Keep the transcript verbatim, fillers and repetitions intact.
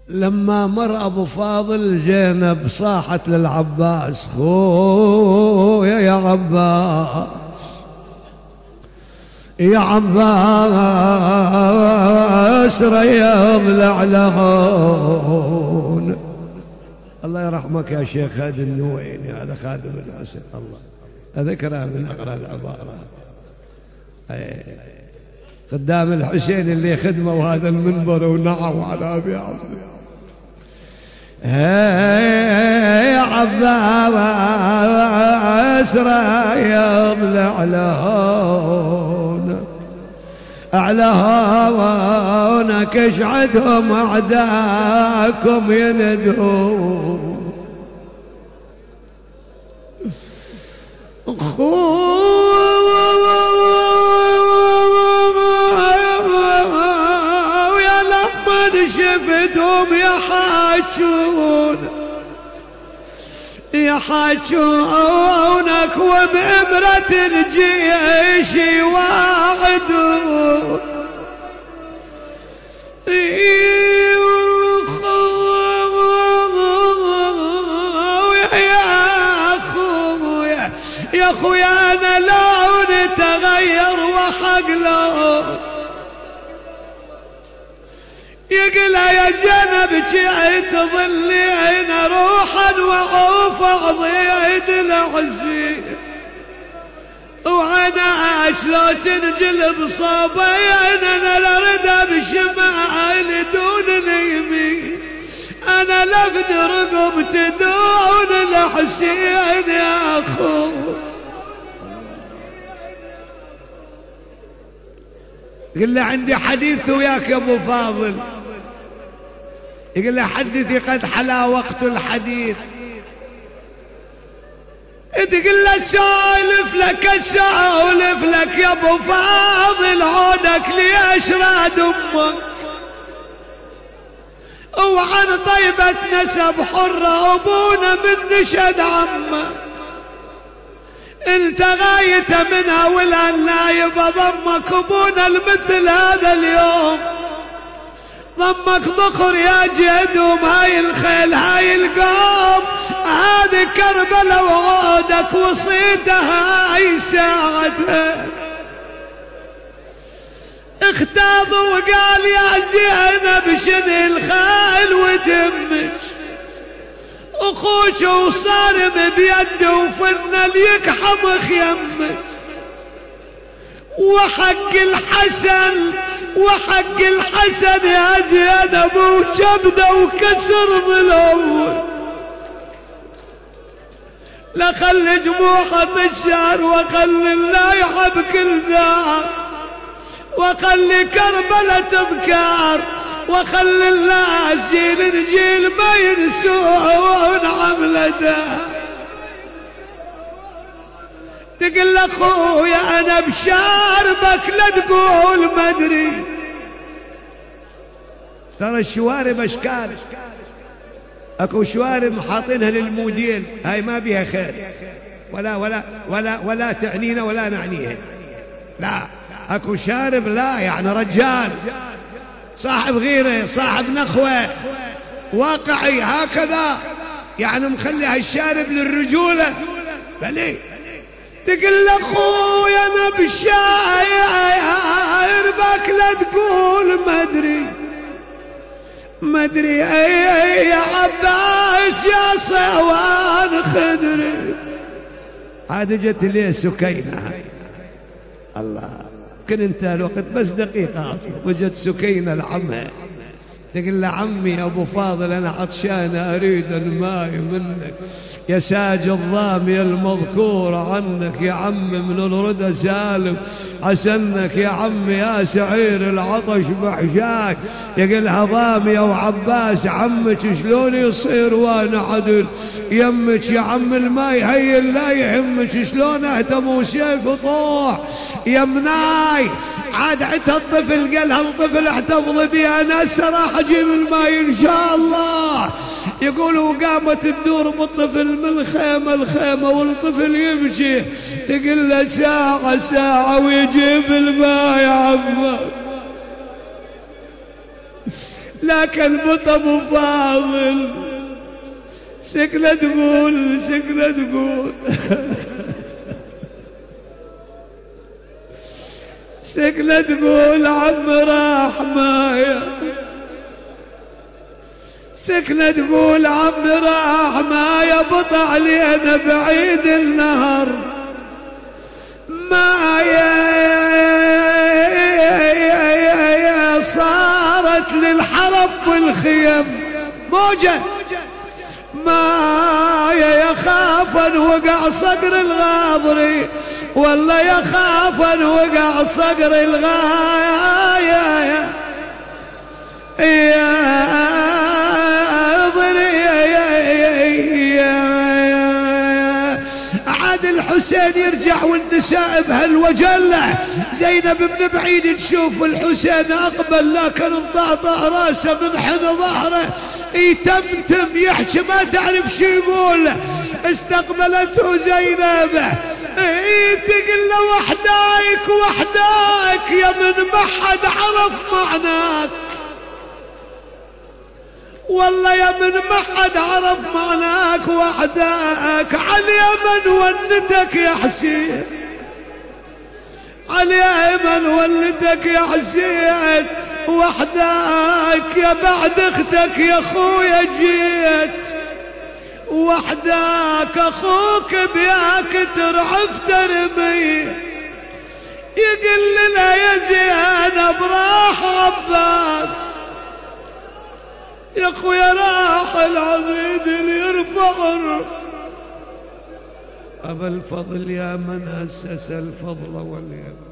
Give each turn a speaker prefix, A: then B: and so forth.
A: لما مر أبو فاضل زينب صاحت للعباس: خويا يا عباس يا عباس رياض الأعلون. الله يرحمك يا شيخ هذا النويني، هذا خادم الحسين، الله أذكره من أقرأ العبارة. خدام الحسين اللي خدموا هذا المنبر ونعوا على أبي عبد. يا عباس رياض الأعلون أعلونك اشعدهم أعداكم يندون. ويا لما شفتهم يحاجون يحاجونك وبإبرة الجيش واعدون. يا خويا أنا لون تغير وحق له يقلها يا جنب جئت ظلين روحا وعوف عضيد العزيز وعنا شلو تنجلب صابين انا لرد بشمال دون اليمين انا لفد رقبت دون الحسين يا اخو. قل له عندي حديث وياك يا ابو فاضل. يقول له حدثي قد حلا وقت الحديث. تقول له سالف لك سالف لك يا ابو فاضل عودك ليش راد امك وعن طيبة نسب حرة ابونا من نشد عمه انت غايت منها ولا النايب ضمك ابونا المثل هذا اليوم ضمك ذخر يا جدوم هاي الخيل هاي القوم هذه كربلة وعودك وصيتها هاي ساعتها. اختاض وقال يا زينب شن الخيل ودمك اخوك وصارم بيده وفن ليكحم خيمك وحق الحسن وحق الحسن يا زينب وجبده وكسر ظلوه لخل جموحة الشهر وخل اللايحة بكل دار وخلي كربلة تذكار وخلي الناس جيل جيل ما ينسون عملته. تقول اخويا انا بشاربك لا تقول ما ادري ترى الشوارب اشكال اكو شوارب حاطينها للموديل هاي ما بيها خير ولا ولا ولا ولا تعنينا ولا نعنيها لا اكو شارب لا يعني رجال صاحب غيره صاحب نخوه واقعي هكذا يعني مخلي هالشارب للرجوله بلي. تقول اخويا انا بشاير بك لا تقول ما ادري ما ادري اي يا عباس يا صوان خدري. هذا جت لي سكينه الله كن انت الوقت بس دقيقه وجت سكينه لعمها تقول له عمي يا ابو فاضل انا عطشانه اريد الماء منك يا ساج الضامي المذكور عنك يا عم من الردى سالم حسنك يا عم يا سعير العطش محشاك. يقولها ضامي وعباس عمك شلون يصير وانا عدل يمك يا عم الماي هي لا يهمك شلون اهتم وسيف طوح يمناي عاد عت الطفل قالها الطفل احتفظ بي انا هسه راح اجيب الماي ان شاء الله. يقولوا قامت تدور بالطفل من خيمة الخيمة والطفل يمشي تقول له ساعة ساعة ويجيب الماء يا عمك لكن بط ابو فاضل سكنة تقول سكنة تقول سكنة تقول عم راح مايا، سكنة تقول عم راح مايا بط علينا بعيد النهر مايا صارت للحرب والخيم موجة مايا يخاف ان وقع صقر الغاضري والله يخاف ان وقع صقر الغاية يا عاد الحسين يرجع واندساء بهالوجلة زينب بن بعيد تشوف الحسين اقبل لكن مطعطع راسه منحنى ظهره يتمتم يحكي ما تعرف شو يقول. استقبلته زينب تقول له وحداك وحداك يا من ما حد عرف معناك والله يا من ما حد عرف معناك وحداك عاليمن ونتك يا حسين عاليمن ونتك يا حسين وحداك يا بعد اختك يا خويا جيت وحداك اخوك بياك ترعف ترمي يقل لنا يا زينب راح عباس يا اخويا راح العبيد اللي يرفع ابا الفضل يا من اسس الفضل واليم